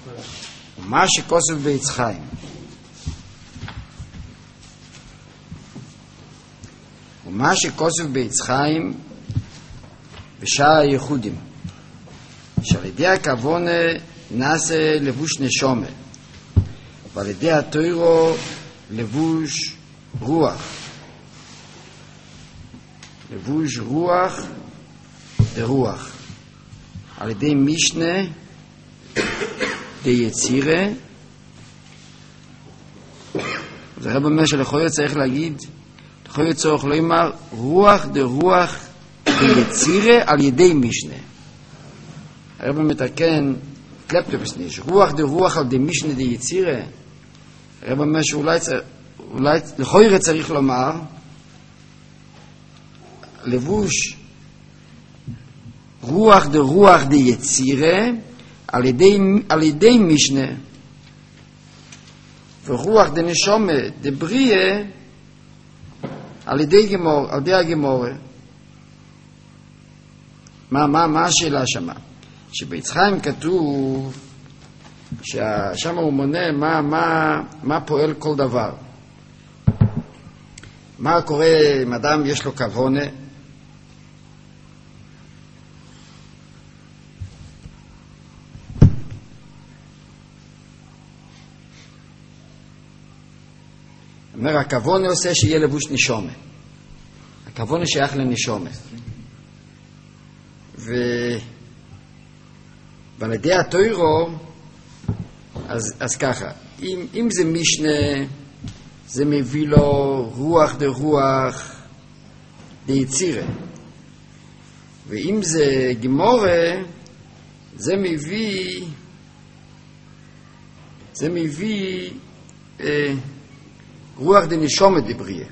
ומה שכוסף בעץ חיים. ומה שכוסף בעץ חיים בשאר הייחודים, שעל ידי הכוונה נעשה לבוש נשומה, ועל ידי התוירו לבוש רוח. לבוש רוח דרוח. על ידי משנה דיצירה. זה רב אומר שלכל צריך להגיד, לכל צורך לא אמר רוח דרוח דיצירה על ידי משנה. הרב מתקן קלפטופסניש, רוח דרוח על ידי משנה דיצירה. הרב אומר שאולי לכל צריך לומר לבוש רוח דרוח דיצירה על ידי משנה, ורוח דנשומה דבריאה על ידי הגמורה. מה השאלה שמה? שבעץ חיים כתוב ששם הוא מונה מה פועל כל דבר. מה קורה אם אדם יש לו כוונה? אומר, הכוונה עושה שיהיה לבוש נשומה. הכוונה שייך לנשומה. ועל ידי התוירו, אז ככה, אם זה משנה, זה מביא לו רוח דרוח דיצירה. ואם זה גמורה, זה מביא רוח דנשומה דבריאה.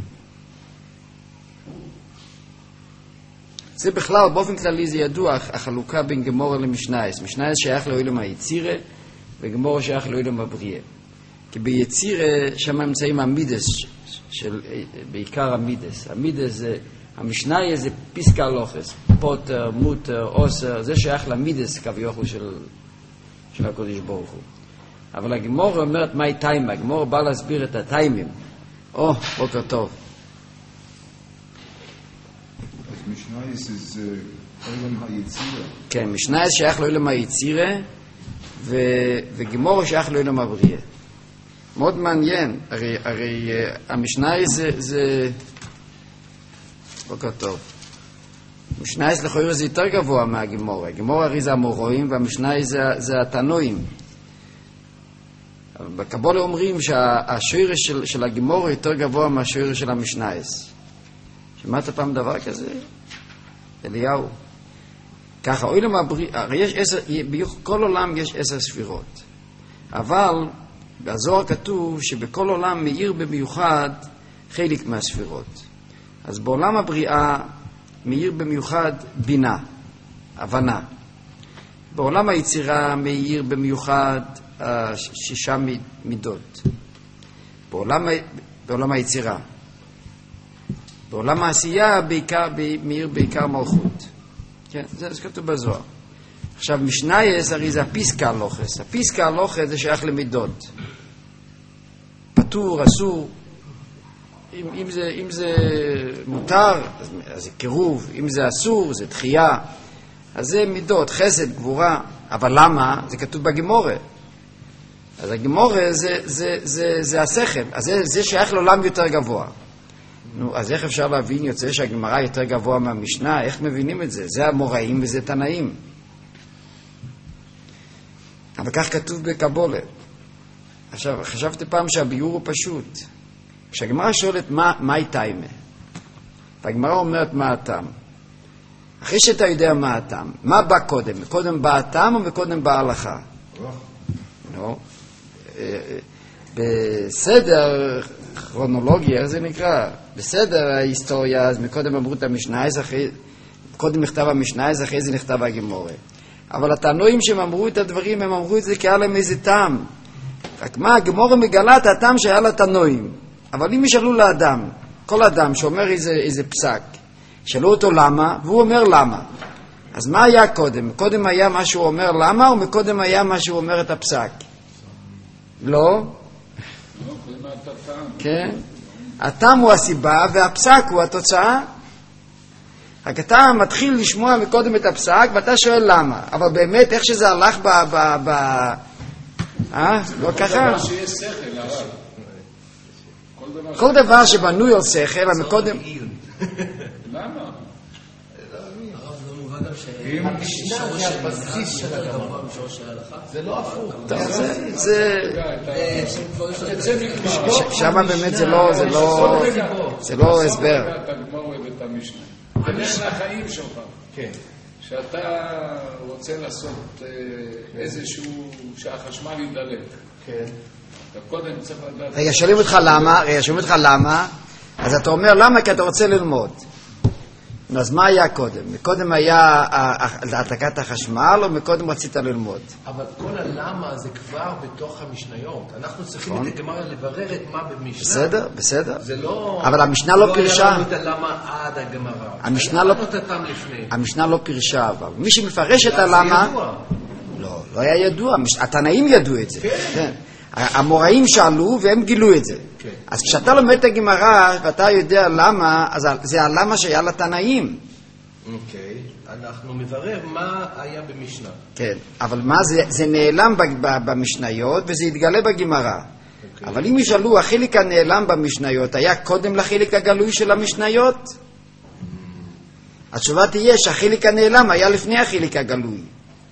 זה בכלל, באופן כללי זה ידוע, החלוקה בין גמורה למשנייס. משנייס שייך לעולם היצירה, וגמורה שייך לעולם הבריאה. כי ביצירה שם נמצאים המידס, בעיקר המידס. המידס זה, המשנייס זה פיסקה לוחס, פוטר, מוטר, אוסר, זה שייך למידס כביכול של הקודש ברוך הוא. אבל הגמורה אומרת מהי טיימה, הגמורה בא להסביר את הטיימים. בוקר טוב. משנייס זה עולם היצירה. כן, משנייס שייך לעולם היצירה, וגמורה שייך לעולם הבריאה. מאוד מעניין, הרי המשנייס זה בוקר טוב. משנייס לכאורה זה יותר גבוה מהגמורה. הגמורה הרי זה המוראים, והמשנייס זה התנועים. בקבולה אומרים שהשורש של הגמורה יותר גבוה מהשורש של המשנייס. שמעת פעם דבר כזה? אליהו. ככה, עולם הבריאה, הרי יש 10, בכל עולם יש 10 ספירות. אבל בזוהר כתוב שבכל עולם מאיר במיוחד חלק מהספירות. אז בעולם הבריאה מאיר במיוחד בינה, הבנה. בעולם היצירה מאיר במיוחד 6 מידות. בעולם היצירה. בעולם העשייה מאיר בעיקר מלכות. כן, זה כתוב בזוהר. עכשיו, משנייס הרי זה הפיסקה הלוחס. הפיסקה הלוחס זה שייך למידות. פטור, אסור. אם זה מותר, אז זה קירוב. אם זה אסור, זה דחייה. אז זה מידות, חסד, גבורה. אבל למה? זה כתוב בגמורה. אז הגמורה זה השכל. אז זה שייך לעולם יותר גבוה. נו, אז איך אפשר להבין? יוצא שהגמרא יותר גבוה מהמשנה? איך מבינים את זה? זה המוראים וזה תנאים. אבל כך כתוב בקבולה. עכשיו, חשבתי פעם שהביור הוא פשוט. כשהגמרא שואלת מהי טיימה, והגמרא אומרת מה הטעם. אחרי שאתה יודע מה הטעם, מה בא קודם? קודם בא הטעם או קודם בא ההלכה? נו, בסדר כרונולוגיה, איך זה נקרא? בסדר ההיסטוריה, אז מקודם אמרו את המשנה, קודם נכתב המשנה, אז אחרי זה נכתב הגמורה. אבל התנועים שהם אמרו את הדברים, הם אמרו את זה כי היה להם איזה טעם. רק מה, הגמורה מגלה את הטעם שהיה לתנועים. אבל אם ישאלו לאדם, כל אדם שאומר איזה פסק, שאלו אותו למה, והוא אומר למה. אז מה היה קודם? קודם היה מה שהוא אומר למה, או מקודם היה מה שהוא אומר את הפסק? לא? כן. הטעם הוא הסיבה והפסק הוא התוצאה. רק אתה מתחיל לשמוע מקודם את הפסק ואתה שואל למה. אבל באמת איך שזה הלך לא ככה? כל דבר שבנוי על שכל, המקודם... למה? המשנה זה הבסיס של הגמרא. זה לא הפוך. שם באמת זה לא הסבר. הדרך לחיים שלך. שאתה רוצה לעשות איזשהו, שהחשמל ידלק. אתה קודם צריך לדעת... רגע, שואלים אותך למה, אז אתה אומר למה? כי אתה רוצה ללמוד. אז מה היה קודם? מקודם היה להעתקת החשמל, או מקודם רצית ללמוד? אבל כל הלמה זה כבר בתוך המשניות. אנחנו צריכים את הגמרא לברר את מה במשנה. בסדר. זה לא... אבל המשנה לא פירשה. לא היה לנו את הלמה עד הגמרא. המשנה לא פירשה, אבל מי שמפרש את הלמה... לא היה ידוע. התנאים ידעו את זה. כן. המוראים שאלו והם גילו את זה. אז כשאתה לומד את הגמרא ואתה יודע למה, אז זה הלמה שהיה לתנאים. אוקיי, אנחנו מברר מה היה במשנה. כן, אבל מה זה נעלם במשניות וזה יתגלה בגמרא. אבל אם ישאלו, החלק הנעלם במשניות היה קודם לחלק הגלוי של המשניות? התשובה תהיה שהחלק הנעלם היה לפני החלק הגלוי.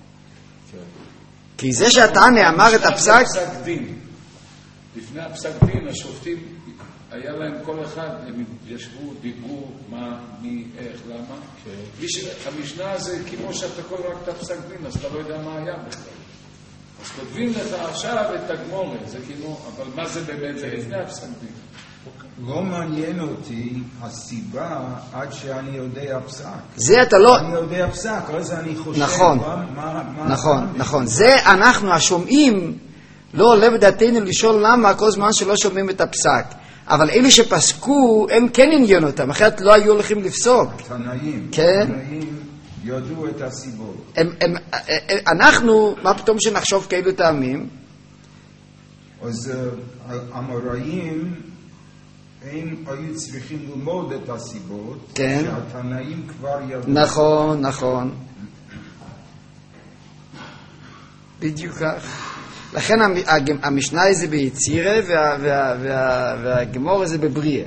כי זה שהתנא אמר את הפסק... לפני הפסק דין, השופטים, היה להם כל אחד, הם ישבו, דיברו, מה, מי, איך, למה. המשנה הזה, כמו שאתה קורא רק את הפסק דין, אז אתה לא יודע מה היה בכלל. אז כותבים לך עכשיו את הגמורה, זה כמו, אבל מה זה באמת? זה לפני הפסק דין. לא מעניין אותי הסיבה עד שאני יודע פסק. זה אתה לא... אני יודע פסק, אז אני חושב... נכון. זה אנחנו השומעים... לא עולה בדעתנו לשאול למה כל זמן שלא שומעים את הפסק. אבל אלה שפסקו, הם כן עניין אותם, אחרת לא היו הולכים לפסוק. תנאים ידעו את הסיבות. אנחנו, מה פתאום שנחשוב כאלו טעמים? אז המוראים, הם היו צריכים ללמוד את הסיבות, שהתנאים כבר ידעו. נכון. בדיוק כך. לכן המשנה זה ביצירה והגמור זה בבריאה.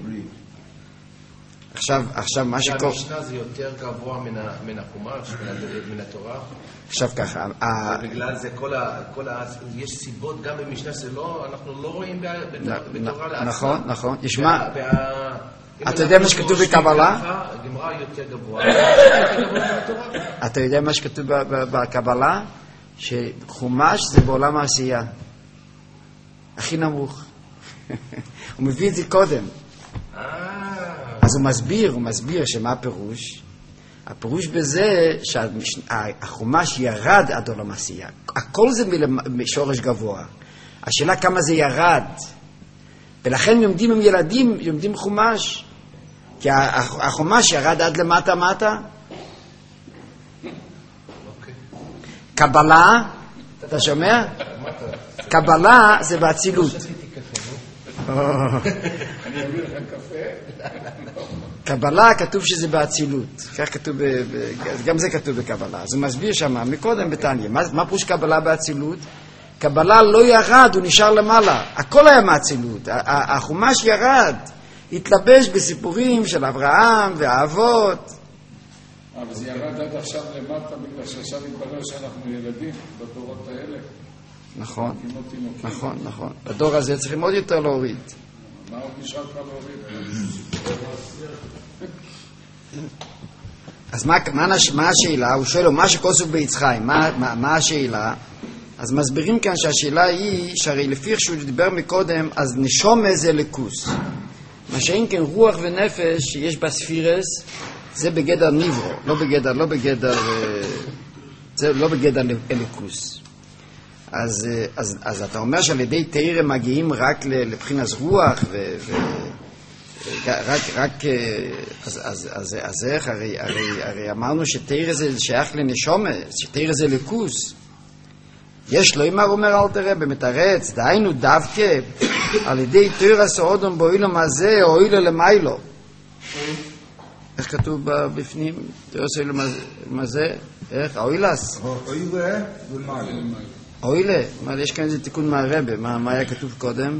עכשיו מה שקורה... המשנה זה יותר גבוה מן החומש, מן התורה. עכשיו ככה... בגלל זה יש סיבות גם במשנה שלא, אנחנו לא רואים בתורה לעצמה. נכון. ישמע, אתה יודע מה שכתוב בקבלה? הגמרא יותר גבוה. אתה יודע מה שכתוב בקבלה? שחומש זה בעולם העשייה הכי נמוך. הוא מביא את זה קודם. אז הוא מסביר שמה הפירוש? הפירוש בזה שהחומש ירד עד עולם העשייה. הכל זה משורש גבוה. השאלה כמה זה ירד. ולכן יומדים עם ילדים, יומדים חומש. כי החומש ירד עד למטה. קבלה, אתה שומע? קבלה זה באצילות. אני אביא לך קפה. קבלה כתוב שזה באצילות. כך כתוב, גם זה כתוב בקבלה. אז הוא מסביר שם, מקודם בתניא. מה פירוש קבלה באצילות? קבלה לא ירד, הוא נשאר למעלה. הכל היה מאצילות. החומש ירד. התלבש בסיפורים של אברהם והאבות. אבל זה ירד עד עכשיו למטה, בגלל שעכשיו יתברר שאנחנו ילדים בדורות האלה. נכון. בדור הזה צריכים עוד יותר להוריד. מה עוד נשאר לך להוריד? אז מה השאלה? הוא שואל לו, מה שכוסוף ביצחיים, מה השאלה? אז מסבירים כאן שהשאלה היא, שהרי לפי איך שהוא דיבר מקודם, אז נשום איזה לקוס. מה שאין כן רוח ונפש שיש בספירס, זה בגדר ניברו, לא בגדר אליקוס. אז אתה אומר שעל ידי תאיר הם מגיעים רק לבחינת רוח רק, אז איך, הרי אמרנו שתרא זה שייך לנשומה, שתרא זה ליכוס. יש לו אמר, אומר אל תראה, במתרץ, דהיינו דווקא, על ידי תרא סעודום באוילום הזה, או אוילו למיילו. איך כתוב בפנים? תרא סעודום הזה, איך? אוילס? אוילה ומיילו. אוילה? יש כאן איזה תיקון מהרבא, מה היה כתוב קודם?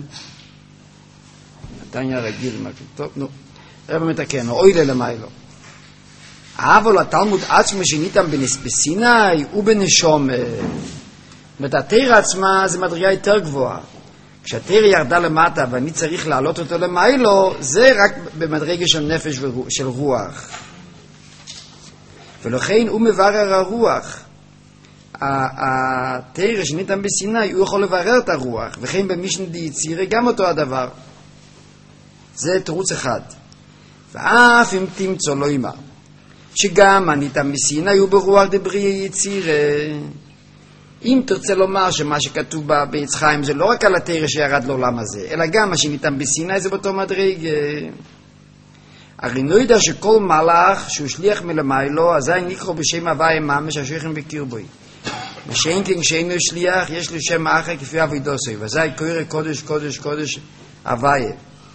נתניה רגיל, טוב, נו. רבא מתקן, אוילה למיילו. אבל התלמוד עצמו שניתם בסיני ובנשום. זאת אומרת, התרא עצמה זה מדרגה יותר גבוהה. כשהתרא ירדה למטה ואני צריך להעלות אותו למיילו, זה רק במדרגה של נפש ושל רוח. ולכן הוא מברר הרוח. התרא שניתם בסיני, הוא יכול לברר את הרוח. וכן במשנה דיצירה גם אותו הדבר. זה תירוץ אחד. ואף אם תמצא לא אמר, שגם הניתם בסיני הוא ברוח דבריה יצירה. אם תרצה לומר שמה שכתוב בעץ חיים זה לא רק על התרא שירד לעולם הזה, אלא גם מה שניתן בסיני זה באותו מדרג. הרי לא יודע שכל מלאך שהוא שליח מלמיילו, אזי נקרא בשם הוויה ממש השייכים בקרבוי. ושאין כן כשאינו שליח, יש לו שם אחר כפי אבידוסי, ואזי קורא קודש קודש קודש הוויה.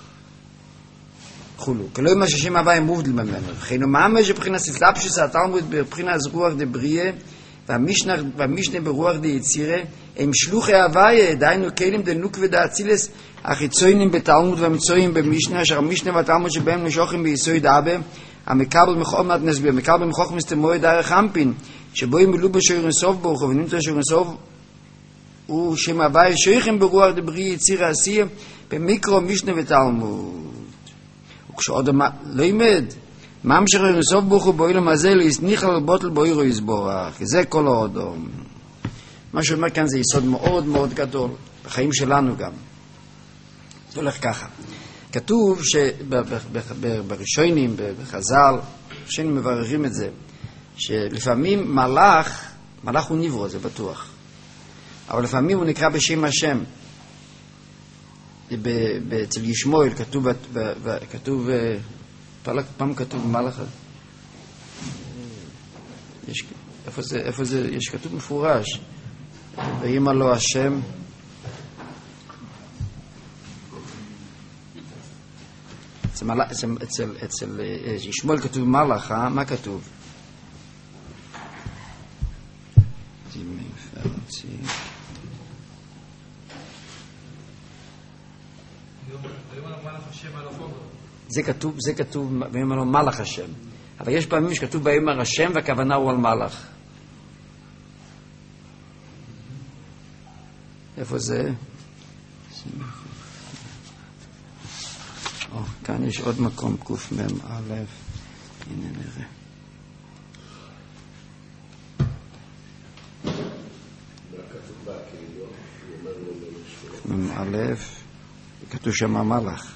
חולו. כלא מה ששם הוויה מובדל ממנו. וכן הוא ממש מבחינת ספלפשוס התלמוד בבחינת רוח דבריה, והמשנה ברוח דיצירה הם שלוחי הוויה, דהיינו כלים דנוק ודאצילס החיצוינים בתלמוד והמצויים במשנה, אשר המשנה והתלמוד שבהם נשוכים ביסוי דאבה, המקבל מחוכמת נסביר, מקבל מחוכמת תמוי דרך אמפין, שבו הם מילאו בשוירן סוף ברוך, ונמצא שוירן סוף הוא שם הוויה שויכים ברוח דבריה יצירה עשייה, במיקרו משנה ותלמוד. וכשעוד לא ימד, ממשיך לנסוף ברוך הוא באוילום הזה להסניח על בוטל באוירו יסבורך, כי זה כל האודום. מה שאומר כאן זה יסוד מאוד מאוד גדול, בחיים שלנו גם. זה הולך ככה. כתוב שבראשונים, בחז"ל, ראשונים מבררים את זה, שלפעמים מלאך הוא נברו, זה בטוח. אבל לפעמים הוא נקרא בשם השם. אצל ישמעאל כתוב פעם כתוב מלאך. איפה זה? יש כתוב מפורש. ויאמר לו השם. אצל ישמעאל כתוב מלאך, מה כתוב? זה כתוב ויאמר לו מלאך השם. אבל יש פעמים שכתוב ויאמר השם והכוונה הוא על מלאך. איפה זה? כאן יש עוד מקום, קמ"א. הנה נראה. קמ"א, כתוב שם מלאך.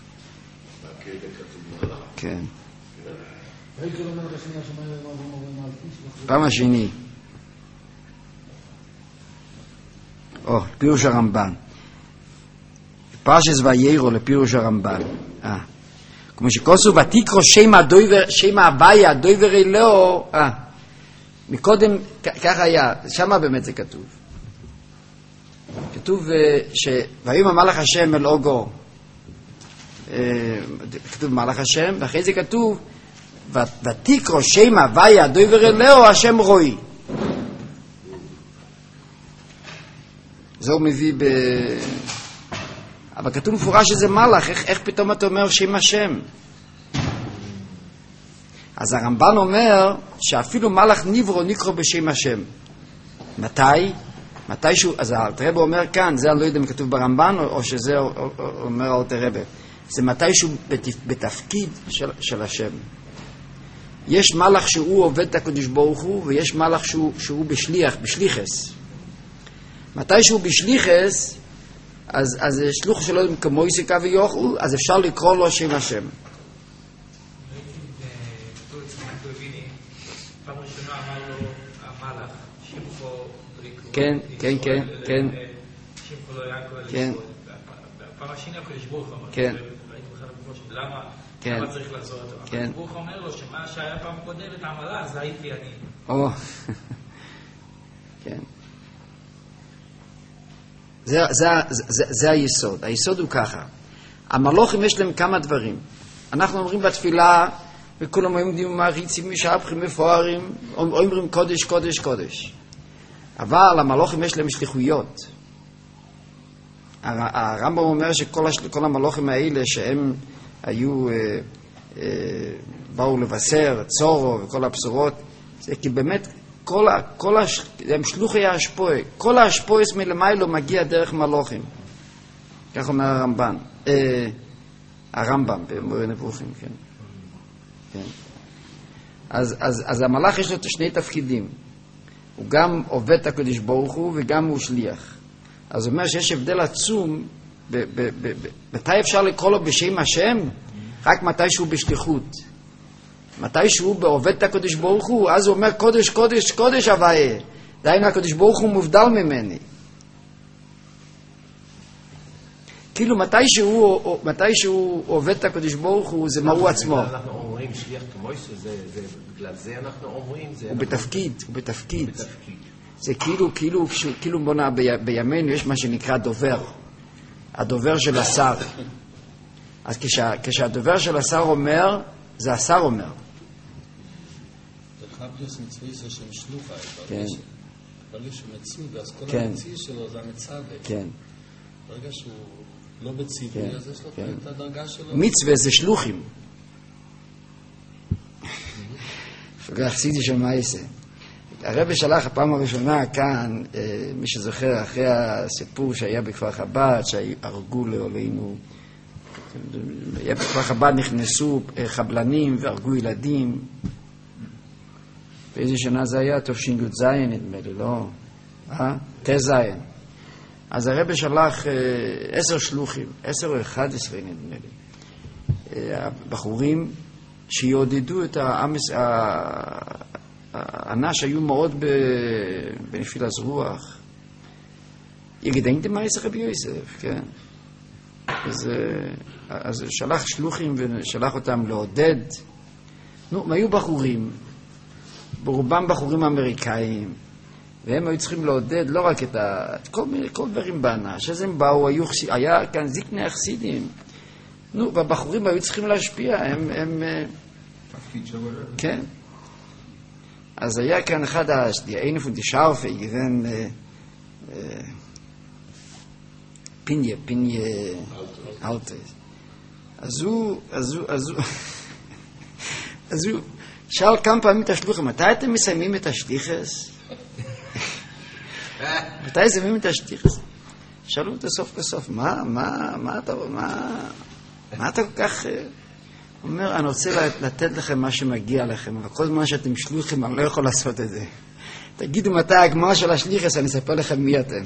כן. פעם השני. פירוש הרמב"ן. פרשס ויירו לפירוש הרמב"ן. כמו שכוסו ותקרו שם הוויה הדויבר אלוהו. מקודם ככה היה, שמה באמת זה כתוב. כתוב ויאמר מלאך השם אל אוגו. כתוב מלאך השם, ואחרי זה כתוב ותקרו שם הוויה הדויבר אלוהו השם רואי. זה הוא מביא אבל כתוב מפורש שזה מלאך. איך פתאום אתה אומר שם השם? אז הרמב"ן אומר שאפילו מלאך נברו נקרא בשם השם. מתי שהוא, אז אלתר רבי אומר כאן, זה אני לא יודע אם כתוב ברמב"ן או שזה אומר אלתר רבי, זה מתי שהוא בתפקיד של השם. יש מלאך שהוא עובד את הקדוש ברוך הוא, ויש מלאך שהוא בשליחס. מתי שהוא בשליחס, אז שלוח שלו כמו יסיקה ויוחו, אז אפשר לקרוא לו שם השם. פעם ראשונה אמר לו המלאך, שמחו בריקו. כן. שמחו לא יעקב. כן. פעם השני הקדוש ברוך הוא אמר. כן. למה כן. למה צריך לעשות אותו? כן. אבל ברוך אומר לו שמה שהיה פעם קודמת המלאך, זה הייתי אני. כן. זה היסוד. היסוד הוא ככה. המלוכים יש להם כמה דברים. אנחנו אומרים בתפילה, וכולם עומדים מעריצים, משבחים, מפוארים, אומרים קודש, קודש, קודש. אבל המלוכים יש להם שליחויות. הרמב"ם אומר שכל המלוכים האלה שהם היו, באו לבשר, צורו וכל הבשורות, זה כי באמת הם שלוחי ההשפועה. כל ההשפועה מלמיילו מגיע דרך מלוכים. כך אומר הרמב"ם במורה נבוכים, כן. כן. אז המלאך יש לו שני תפקידים. הוא גם עובד את הקדוש ברוך הוא וגם הוא שליח. אז הוא אומר שיש הבדל עצום מתי אפשר לקרוא לו בשם השם? רק מתי שהוא בשליחות. מתי שהוא עובד את הקדוש ברוך הוא, אז הוא אומר קודש קודש קודש הוויה. דהיינו הקדוש ברוך הוא מובדל ממני. כאילו מתי שהוא עובד את הקדוש ברוך הוא, זה מה הוא עצמו. אנחנו אומרים שליח כמויס, בגלל זה אנחנו אומרים, הוא בתפקיד. זה כאילו בונה בימינו יש מה שנקרא דובר. הדובר של השר. אז כשהדובר של השר אומר, זה השר אומר. חבליוס מצווי זה שם שלוחה. כן. ברגע שהוא מצוי, אז כל המציא שלו זה המצווה. כן. ברגע שהוא לא בציווי, אז יש לו את הדרגה שלו. מצווה זה שלוחים. חסידי של מייסה. הרב שלח הפעם הראשונה כאן, מי שזוכר, אחרי הסיפור שהיה בכפר חב"ד, שהרגו לעולנו, היה בכפר חב"ד נכנסו חבלנים והרגו ילדים. באיזה שנה זה היה? תש"ז נדמה לי, לא? תז. אז הרב שלח 10 שלוחים, 10 או 11 נדמה לי, הבחורים שיעודדו את האנש היו מאוד בנפילת רוח. יגדנתם מה יסח רבי יוסף, כן. אז שלח שלוחים ושלח אותם לעודד. הם היו בחורים, ברובם בחורים אמריקאים, והם היו צריכים לעודד לא רק את כל דברים באנש. אז הם באו, היה כאן זקני החסידים. והבחורים היו צריכים להשפיע, הם תפקיד של הרב. כן. אז היה כאן אחד eine von die Schafe, gewesen פיניה אlte. אז הוא שאל כמה פעמים את השליחים, מתי אתם מסיימים את השליחס? מתי מסיימים את השליחס? שאלו אותו סוף כסוף, מה אתה כל כך... הוא אומר, אני רוצה לתת לכם מה שמגיע לכם, אבל כל זמן שאתם שליחים, אני לא יכול לעשות את זה. תגידו מתי הגמר של השליחס, אני אספר לכם מי אתם.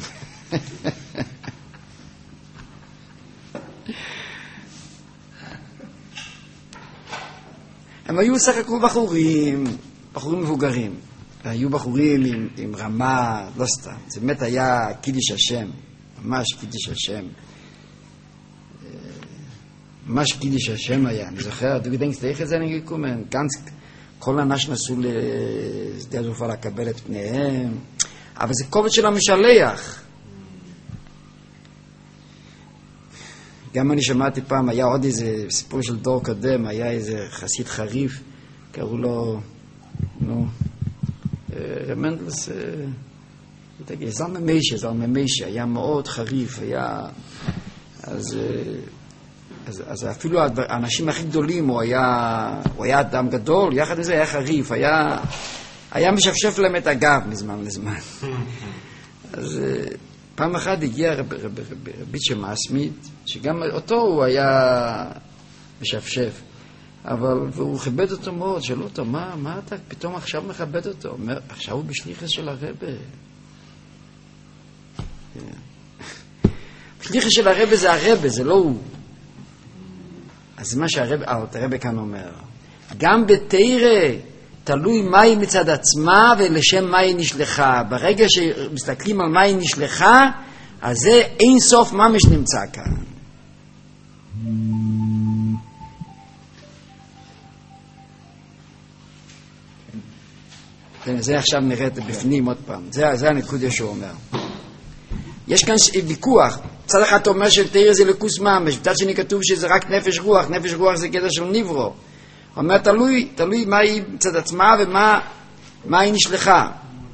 הם היו סך הכל בחורים מבוגרים. היו בחורים עם רמה, לא סתם. זה באמת היה קידיש השם, ממש קידיש השם. ממש קידיש השם היה. אני זוכר, du gedenkst, איך את זה אני gekommen? כל האנשים נסעו לשדה התעופה לקבל את פניהם. אבל זה כובד של המשלח. גם אני שמעתי פעם, היה עוד איזה סיפור של דור קודם, היה איזה חסיד חריף, קראו לו, רמנדלס, זלמן מיישה, היה מאוד חריף, היה, אז אפילו האנשים הכי גדולים, הוא היה אדם גדול, יחד עם זה היה חריף, היה משפשף להם את הגב מזמן לזמן. אז פעם אחת הגיע רבי שמאסמית, שגם אותו הוא היה משפשף, והוא כיבד אותו מאוד, שאלו אותו, מה אתה פתאום עכשיו מכבד אותו? הוא אומר, עכשיו הוא בשליחס של הרבה. בשליחס של הרבה זה הרבה, זה לא הוא. אז זה מה שהרבה כאן אומר. גם בתירה תלוי מה היא מצד עצמה ולשם מה היא נשלחה. ברגע שמסתכלים על מה היא נשלחה, אז זה אין סוף ממש נמצא כאן. זה עכשיו נראה את בפנים עוד פעם. זה הנקודה שהוא אומר. יש כאן ויכוח. צד אחד אתה אומר שתאיר זה לקוס ממש, בצד שני כתוב שזה רק נפש רוח. נפש רוח זה גדר של נברו. הוא אומר תלוי מה היא מצד עצמה ומה היא נשלחה.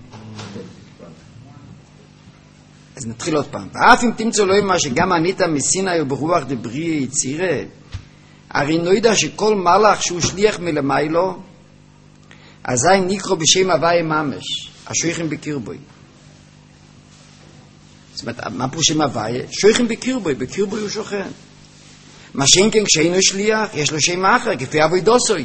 אז נתחיל עוד פעם. ואף אם תמצא לו מה שגם ענית מסיני וברוח דבריא יצירה, הרי נוידע שכל מלאך שהוא שליח מלמיילו, אזי נקרא בשם הוויה ממש, השויכים בקרבוי. זאת אומרת, מה פה שם הוויה? שויכים בקרבוי, בקרבוי הוא שוכן. מה שאין כן כשאינו שליח, יש לו שם אחר, כפי אבוי דוסוי.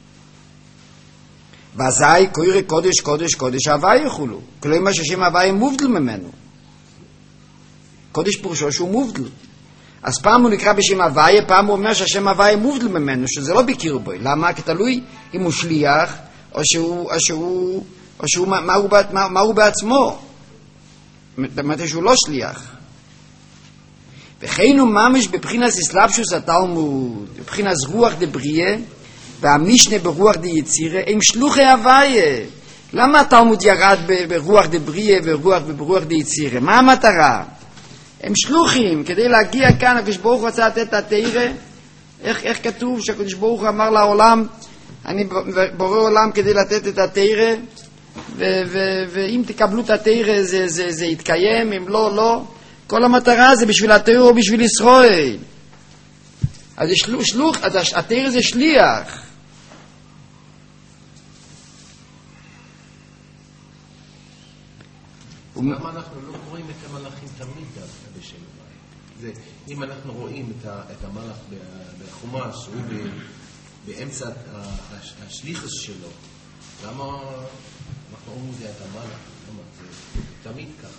ואזי קורא קודש קודש קודש הוויה יחולו. כלומר ששם הוויה מובדל ממנו. קודש פירושו שהוא מובדל. אז פעם הוא נקרא בשם הוויה, פעם הוא אומר שהשם הוויה מובדל ממנו, שזה לא בקרבוי. למה? כי תלוי אם הוא שליח, או שהוא מה הוא בעצמו. מתי שהוא לא שליח. וכן הוא ממש בבחינת אסלאפשוס התלמוד, בבחינת רוח דבריה, והמשנה ברוח דיצירה, הם שלוחי הוויה. למה התלמוד ירד ברוח דבריה וברוח דיצירה? מה המטרה? הם שלוחים, כדי להגיע כאן, הקדוש ברוך הוא רצה לתת את התורה. איך כתוב שהקדוש ברוך הוא אמר לעולם, אני בורא עולם כדי לתת את התורה, ואם תקבלו את התורה זה יתקיים, אם לא, לא. כל המטרה זה בשביל התורה או בשביל ישראל. אז שלוח, התורה זה שליח. למה אנחנו לא קוראים את המלאכים תמיד בשם הוויה? אם אנחנו רואים את המלאך בחומש, שהוא באמצע השליחס שלו, למה אנחנו אומרים זה את המלאך? זה תמיד ככה.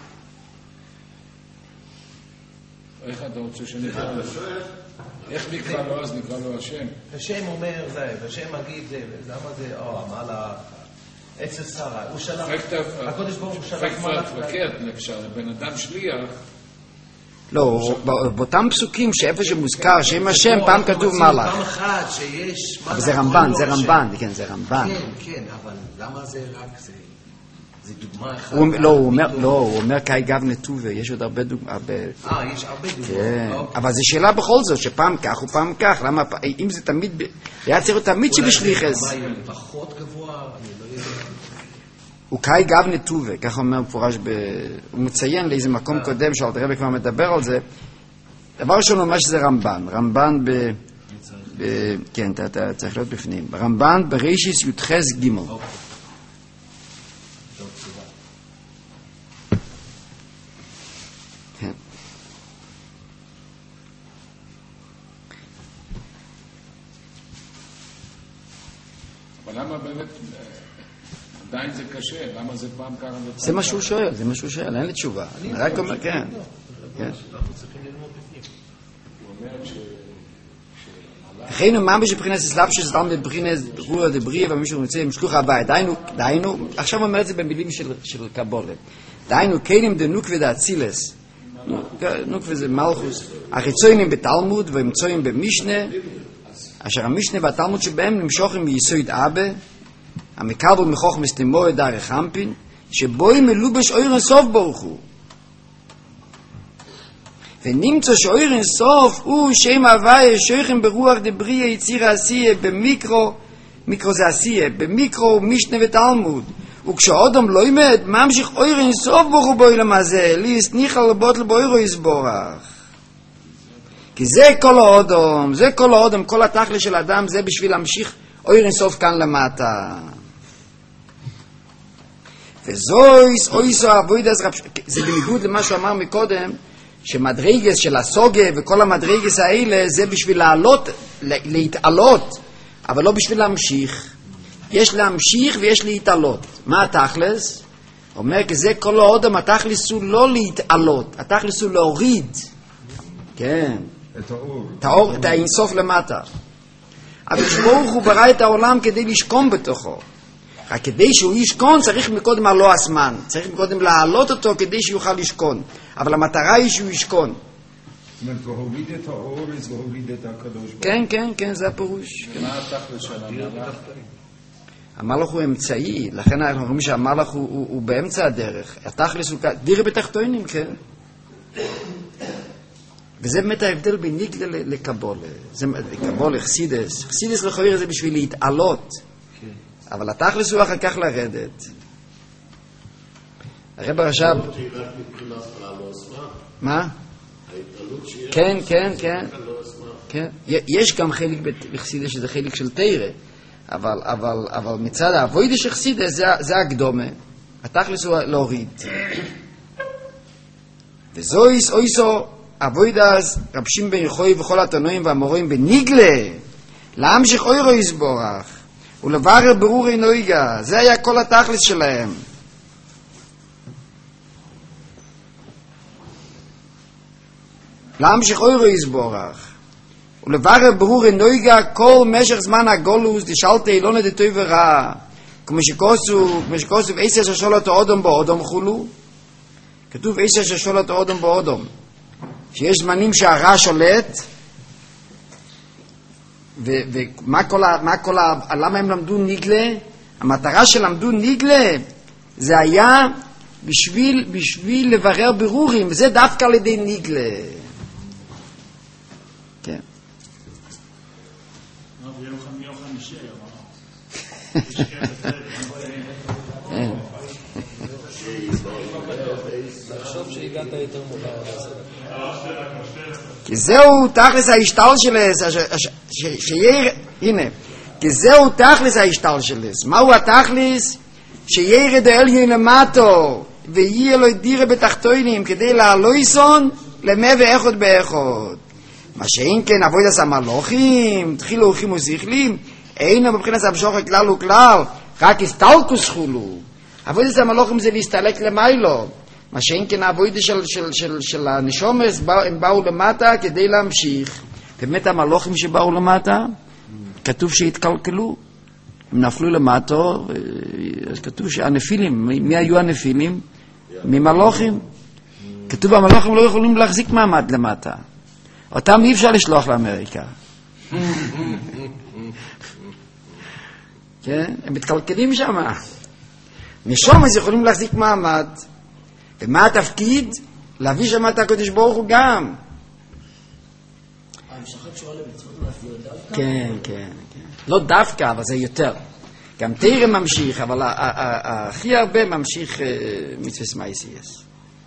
איך אתה רוצה שנקרא לו? איך נקרא לו אז? נקרא לו השם. השם אומר זה, השם מגיד זה, למה זה, המלאך, אצל שרה, הוא שלח, הקודש ברוך הוא שלח מלאך. בן אדם שליח. לא, באותם פסוקים שאיפה שמוזכר שם השם, פעם כתוב מלאך. פעם אחת שיש מלאך. אבל זה רמב"ן, זה רמב"ן, כן, זה רמב"ן. כן, אבל למה זה רק זה? זה דוגמה אחת. הוא אומר כאי גב נטובה, יש עוד הרבה דוגמא. יש הרבה דוגמא. אבל זו שאלה בכל זאת, שפעם כך ופעם כך, למה, אם זה תמיד, היה צריך תמיד שבשליחס. אולי פחות גבוה, אני לא יודע. הוא כאי גב נטובה, כך אומר מפורש, הוא מציין לאיזה מקום קודם, שאלתר רבי כבר מדבר על זה. דבר ראשון הוא אומר שזה רמב"ן כן, אתה צריך להיות בפנים. רמב"ן בראשיס י"ח ג'. כן. אבל למה באמת עדיין זה קשה? למה זה פעם ככה? זה מה שהוא שואל, אין לי תשובה. אני רק אומר, כן. אנחנו צריכים ללמוד בפנים. הוא אומר לכן מה בשבחינת אסלאפשוס זה תלמוד בבחינת רוח דבריה ומישהו רוצה עם שלוח הוויה. דהיינו, עכשיו אומר את זה במילים של קבולה. דהיינו, קיינים דנוקווה דאצילס. נוקווה זה מלכוס. החיצוינים בתלמוד והמצויים במשנה, אשר המשנה והתלמוד שבהם נמשוכים מיסוד אבא, המקבל מחוכמס תמוה דרך אמפין, שבו הם מלובש אור אינסוף ברוך הוא. ונמצא שאור אינסוף הוא שם הוויה שויכים ברוח דבריה יציר עשייה במיקרו, מיקרו זה עשייה, במיקרו משנה ותלמוד. וכשאדם לא יימד, ממשיך אור אינסוף ברוך הוא בעולם הזה, להסניח על לבוטל באורו יסבורך. כי זה כל האדם, כל התכלה של האדם, זה בשביל להמשיך אור אינסוף כאן למטה. וזויס אויסו אבוידס רב, זה בניגוד למה שהוא אמר מקודם, שמדרגס של הסוגה וכל המדרגס האלה זה בשביל להתעלות, אבל לא בשביל להמשיך. יש להמשיך ויש להתעלות. מה התכלס? אומר כי זה כל האדם, התכלס הוא לא להתעלות, התכלס הוא להוריד. כן. את האור, את האינסוף למטה. אבל ברוך הוא ברא את העולם כדי לשכון בתוכו. רק כדי שהוא ישכון צריך מקודם לא הזמן, צריך מקודם להעלות אותו כדי שיוכל לשכון, אבל המטרה היא שהוא ישכון. זאת אומרת, והוריד את האורז והוריד את הקדוש ברוך הוא. כן, זה הפירוש. מה התכלס של המלאך? המלאך הוא אמצעי, לכן אנחנו רואים שהמלאך הוא באמצע הדרך. התכלס הוא דירה בתחתונים, כן? וזה באמת ההבדל בין ניגלה לקבולה. קבולה, חסידס. חסידס לכאורה זה בשביל להתעלות. אבל התכלס הוא אחר כך לרדת. הרב עכשיו... מה? כן, כן, כן. כן. יש גם חלק בחסידס שזה חלק של תירה. אבל מצד האבוידה של חסידס זה הקדומה. התכלס הוא להוריד. וזויס אויסו אבוידס רבשים בן יחוי וכל התנועים והמורים בניגלה להמשיך אוירו יסבורך ולברר ברור נויגה. זה היה כל התכלס שלהם. להמשיך אוירו יסבורך ולברר ברור נויגה כל משך זמן הגולוס דשאלת אילונה דטוי ורע כמו שכוסו ואיסה ששולת האודום באודום חולו. כתוב איסה ששולת האודום באודום, שיש זמנים שהרע שולט. ומה למה הם למדו ניגלה? המטרה של למדו ניגלה זה היה בשביל לברר ברורים, וזה דווקא על ידי ניגלה. כן. לחשוב שהגעת יותר מוכר. כי זהו תכלס ההשתל שלס, הנה, כי זהו תכלס ההשתל שלס. מהו התכלס? שירד העליון למטו ויהיה לו דירה בתחתונים כדי לעלויסון למה ואחד באחד. מה שאין כן עבודת המלוכים, תחילו הולכים ושכלים, אינו מבחינת המשוך כלל וכלל, רק הסתלקוס חולו. עבודת המלוכים זה להסתלק למיילו. מה שאין כן העבודה של הנשומס, הם באו למטה כדי להמשיך. באמת המלוכים שבאו למטה, כתוב שהתקלקלו, הם נפלו למטה, אז כתוב שהנפילים, מי היו הנפילים? ממלוכים. כתוב המלוכים לא יכולים להחזיק מעמד למטה. אותם אי אפשר לשלוח לאמריקה. כן? הם מתקלקלים שם. נשומס יכולים להחזיק מעמד. ומה התפקיד? להביא שם את הקדוש ברוך הוא גם. המשכת שואל למצוות נפלו דווקא? כן, כן, כן. לא דווקא, אבל זה יותר. גם תירה ממשיך, אבל הכי הרבה ממשיך מצוות מייסייס.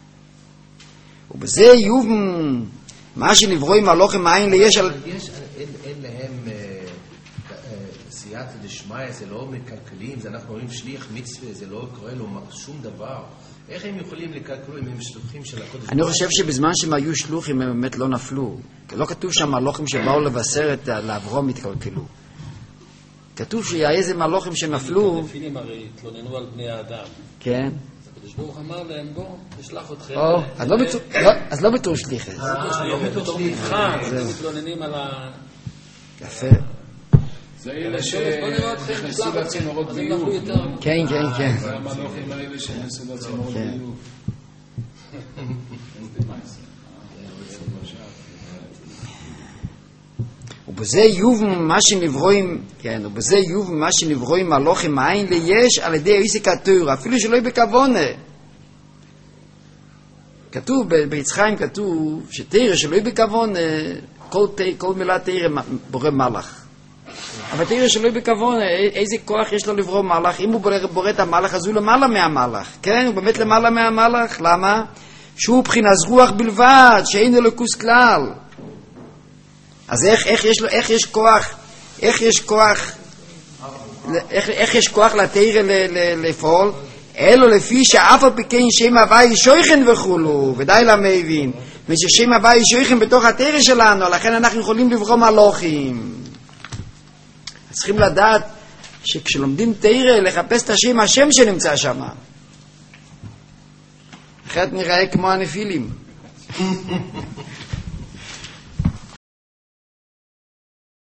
ובזה יובן מה שנברוא עם הלוחם העין ליש על... אין להם סייעתא דשמיא, זה לא מקלקלים, זה אנחנו רואים שליח מצווה, זה לא קורה לו שום דבר. איך הם יכולים לקלקלו אם הם שלוחים של הקודש? אני חושב שבזמן שהם היו שלוחים הם באמת לא נפלו. לא כתוב שם מלוכים שבאו לבשר את לאברום התקלקלו. כתוב שהיה איזה מלוכים שנפלו. הנפילים הרי התלוננו על בני האדם. כן. הקדוש ברוך אמר להם, בוא, נשלח אתכם. אז לא בתור שליחת. בתור מבחן, הם מתלוננים על ה... יפה. זה אלה שנכנסו לצינורות ביוב. כן, כן, כן. זה המלוכים האלה שנכנסו לצינורות ביוב. ובזה יוב מה שנברואים מלוכים העין ליש על ידי עסק התורה, אפילו שלא יהיה בכוונה. כתוב, ביצחיים כתוב שתורה שלא יהיה בכוונה, כל מילה תורה בורא מלאך. אבל תראה שלא בכוונה, איזה כוח יש לו לברוא מלאך. אם הוא בורא את המלאך, אז הוא למעלה מהמלאך. כן, הוא באמת למעלה מהמלאך. למה? שהוא בחינת רוח בלבד, שאין אלוקוס כלל. אז איך יש כוח לתראה לפעול? אלו לפי שאף על פי כן שם הוואי שויכן וכולו, ודאי למה הבין. וששם הוואי שויכן בתוך התראה שלנו, לכן אנחנו יכולים לברוא מלוכים. צריכים לדעת שכשלומדים תורה לחפש את השם שנמצא שם. אחרת נראה כמו הנפילים.